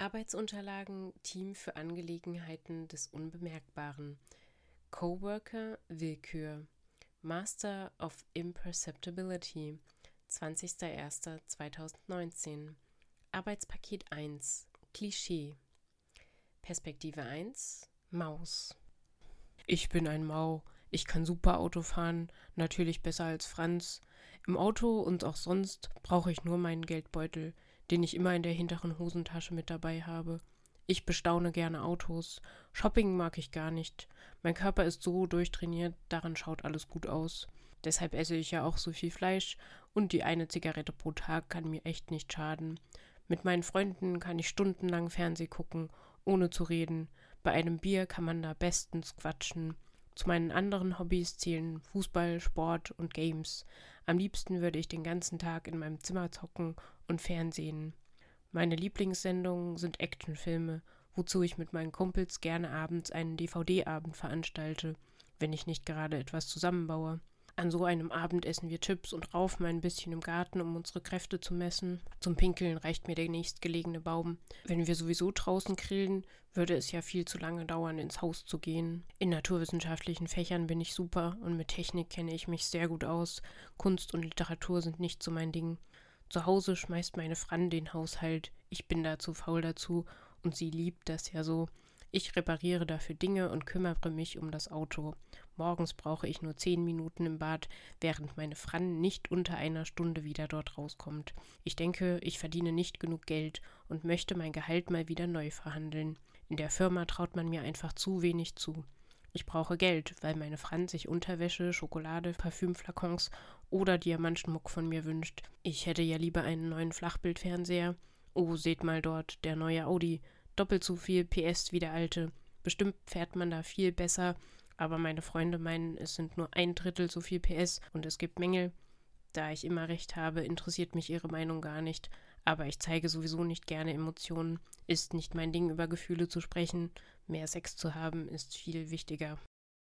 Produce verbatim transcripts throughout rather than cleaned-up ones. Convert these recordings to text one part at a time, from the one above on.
Arbeitsunterlagen, Team für Angelegenheiten des Unbemerkbaren. Coworker, Willkür. Master of Imperceptibility, zwanzigster erster zweitausendneunzehn. Arbeitspaket eins, Klischee. Perspektive eins, Maus. Ich bin ein Mau. Ich kann super Auto fahren, natürlich besser als Franz. Im Auto und auch sonst brauche ich nur meinen Geldbeutel, den ich immer in der hinteren Hosentasche mit dabei habe. Ich bestaune gerne Autos. Shopping mag ich gar nicht. Mein Körper ist so durchtrainiert, daran schaut alles gut aus. Deshalb esse ich ja auch so viel Fleisch und die eine Zigarette pro Tag kann mir echt nicht schaden. Mit meinen Freunden kann ich stundenlang Fernseh gucken, ohne zu reden. Bei einem Bier kann man da bestens quatschen. Zu meinen anderen Hobbys zählen Fußball, Sport und Games. Am liebsten würde ich den ganzen Tag in meinem Zimmer zocken und Fernsehen. Meine Lieblingssendungen sind Actionfilme, wozu ich mit meinen Kumpels gerne abends einen D V D-Abend veranstalte, wenn ich nicht gerade etwas zusammenbaue. An so einem Abend essen wir Chips und raufen ein bisschen im Garten, um unsere Kräfte zu messen. Zum Pinkeln reicht mir der nächstgelegene Baum. Wenn wir sowieso draußen grillen, würde es ja viel zu lange dauern, ins Haus zu gehen. In naturwissenschaftlichen Fächern bin ich super und mit Technik kenne ich mich sehr gut aus. Kunst und Literatur sind nicht so mein Ding. Zu Hause schmeißt meine Fran den Haushalt. Ich bin da zu faul dazu und sie liebt das ja so. Ich repariere dafür Dinge und kümmere mich um das Auto. Morgens brauche ich nur zehn Minuten im Bad, während meine Fran nicht unter einer Stunde wieder dort rauskommt. Ich denke, ich verdiene nicht genug Geld und möchte mein Gehalt mal wieder neu verhandeln. In der Firma traut man mir einfach zu wenig zu. Ich brauche Geld, weil meine Fran sich Unterwäsche, Schokolade, Parfümflakons oder Diamantschmuck von mir wünscht. Ich hätte ja lieber einen neuen Flachbildfernseher. Oh, seht mal dort, der neue Audi. Doppelt so viel P S wie der alte. Bestimmt fährt man da viel besser, aber meine Freunde meinen, es sind nur ein Drittel so viel P S und es gibt Mängel. Da ich immer recht habe, interessiert mich ihre Meinung gar nicht. Aber ich zeige sowieso nicht gerne Emotionen. Ist nicht mein Ding, über Gefühle zu sprechen. Mehr Sex zu haben ist viel wichtiger.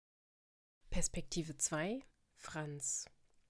Perspektive zwei, Franz.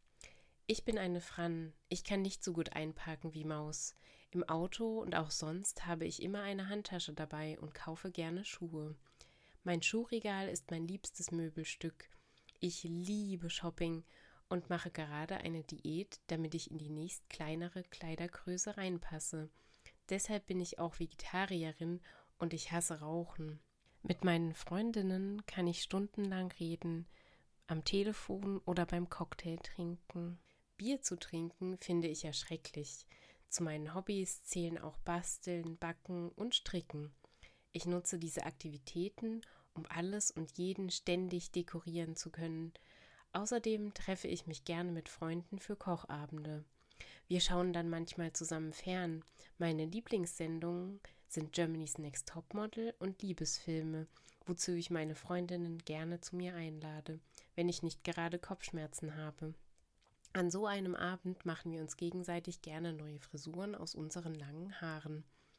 Ich bin eine Fran. Ich kann nicht so gut einparken wie Maus. Im Auto und auch sonst habe ich immer eine Handtasche dabei und kaufe gerne Schuhe. Mein Schuhregal ist mein liebstes Möbelstück. Ich liebe Shopping und mache gerade eine Diät, damit ich in die nächst kleinere Kleidergröße reinpasse. Deshalb bin ich auch Vegetarierin und ich hasse Rauchen. Mit meinen Freundinnen kann ich stundenlang reden, am Telefon oder beim Cocktail trinken. Bier zu trinken finde ich ja schrecklich. Zu meinen Hobbys zählen auch Basteln, Backen und Stricken. Ich nutze diese Aktivitäten, um alles und jeden ständig dekorieren zu können. Außerdem treffe ich mich gerne mit Freunden für Kochabende. Wir schauen dann manchmal zusammen fern. Meine Lieblingssendungen sind Germany's Next Topmodel und Liebesfilme, wozu ich meine Freundinnen gerne zu mir einlade, wenn ich nicht gerade Kopfschmerzen habe. An so einem Abend machen wir uns gegenseitig gerne neue Frisuren aus unseren langen Haaren.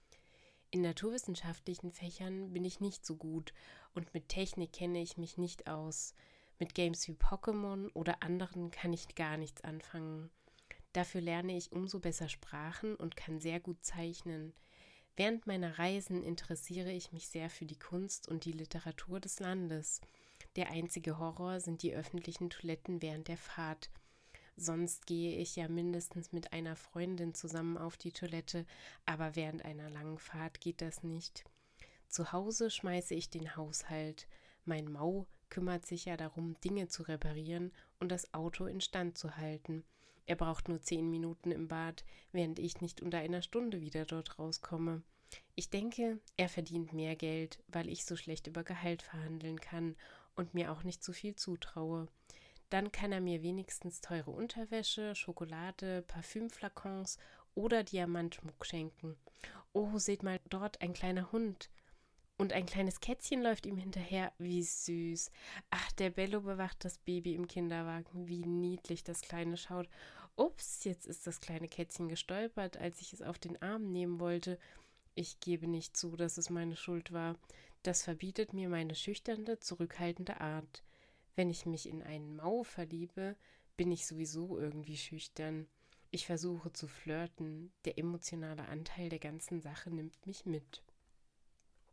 In naturwissenschaftlichen Fächern bin ich nicht so gut und mit Technik kenne ich mich nicht aus. Mit Games wie Pokémon oder anderen kann ich gar nichts anfangen. Dafür lerne ich umso besser Sprachen und kann sehr gut zeichnen. Während meiner Reisen interessiere ich mich sehr für die Kunst und die Literatur des Landes. Der einzige Horror sind die öffentlichen Toiletten während der Fahrt. Sonst gehe ich ja mindestens mit einer Freundin zusammen auf die Toilette, aber während einer langen Fahrt geht das nicht. Zu Hause schmeiße ich den Haushalt. Mein Mau kümmert sich ja darum, Dinge zu reparieren und das Auto instand zu halten. Er braucht nur zehn Minuten im Bad, während ich nicht unter einer Stunde wieder dort rauskomme. Ich denke, er verdient mehr Geld, weil ich so schlecht über Gehalt verhandeln kann und mir auch nicht so viel zutraue. Dann kann er mir wenigstens teure Unterwäsche, Schokolade, Parfümflakons oder Diamantschmuck schenken. Oh, seht mal dort, ein kleiner Hund. Und ein kleines Kätzchen läuft ihm hinterher. Wie süß. Ach, der Bello bewacht das Baby im Kinderwagen. Wie niedlich das Kleine schaut. Ups, jetzt ist das kleine Kätzchen gestolpert, als ich es auf den Arm nehmen wollte. Ich gebe nicht zu, dass es meine Schuld war. Das verbietet mir meine schüchterne, zurückhaltende Art. Wenn ich mich in einen Mau verliebe, bin ich sowieso irgendwie schüchtern. Ich versuche zu flirten. Der emotionale Anteil der ganzen Sache nimmt mich mit.